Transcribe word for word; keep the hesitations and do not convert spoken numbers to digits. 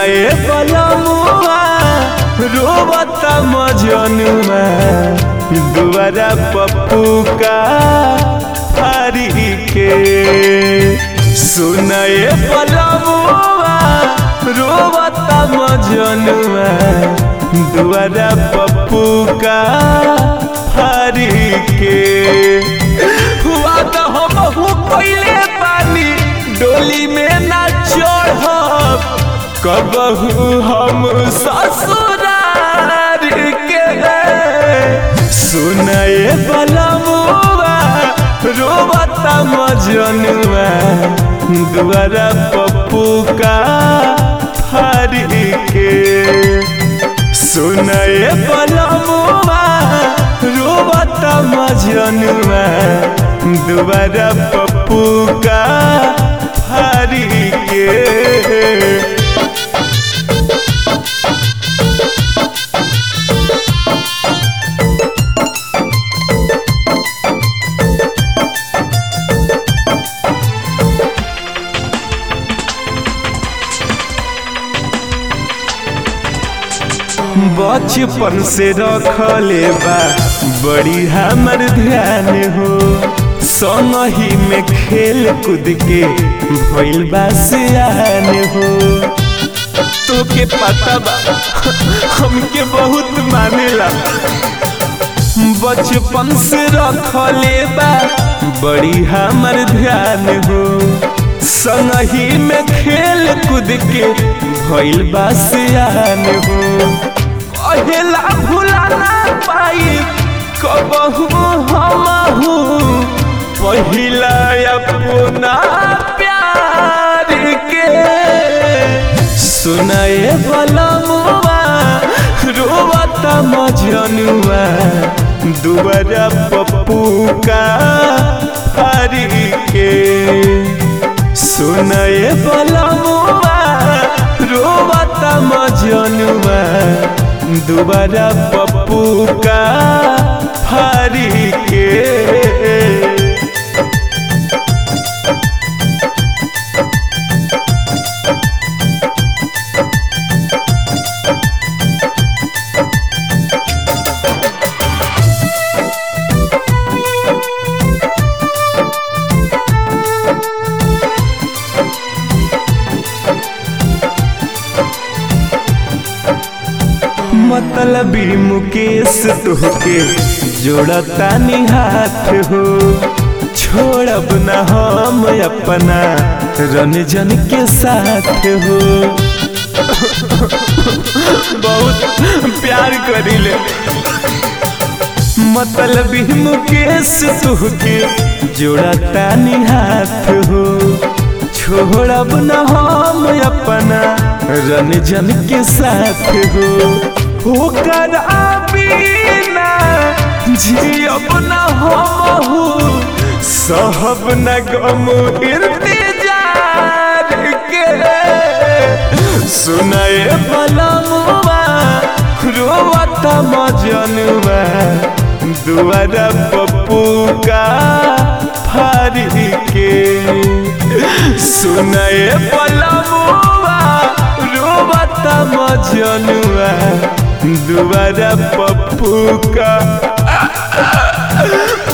सुनाए बलमुआ रोबता मजनुआ दुआरा पप्पू का फारी के। सुनाए बलमुआ रोबता मजनुआ दुआरा पप्पू का फारी के। हुआ तो हम हूँ पहले पानी डोली में ना चढ़ब कबहू हम ससुरार के। सुनाए बलमुआ रोबता मजनुआ दुआरा पप्पू का फारी के। सुनाए बलमुआ रोबता मजनुआ दुआरा पप्पू का फारी के। बचपन से रखले बा बड़ी हमर ध्यान हो संगही में खेल कूद के भइल बा सियान हो। तो के पता बा हमके बहुत मानेला बचपन से रखले बा बड़ी हमर ध्यान हो संगही में खेल कूद के भइल बा सियान हो। अहेला भुला ना पाई कबहू हमहू पहिला अपना प्यार के। सुनाए बलमुआ रोबता मजनुआ दुआरा पप्पू का फारी के। सुनाए बलमुआ रोबता मजनुआ दुआरा पप्पू का फारी के। मतलबी मुकेश तोहके जोड़ता निहाथ हो छोड़ब न हम अपना रंजन के साथ हो। बहुत प्यार करीले मतलबी मुकेश तोहके जोड़ता निहाथ हो छोड़ब न हम अपना रंजन के साथ हो। होकर बिना जियब न हमहू सहब न गम इंतजार के। सुनाए बलमुआ रोबता मजनुआ दुआरा पप्पू का फारी के। सुनाए बलमुआ रोबता मजनुआ दुआरा पप्पू का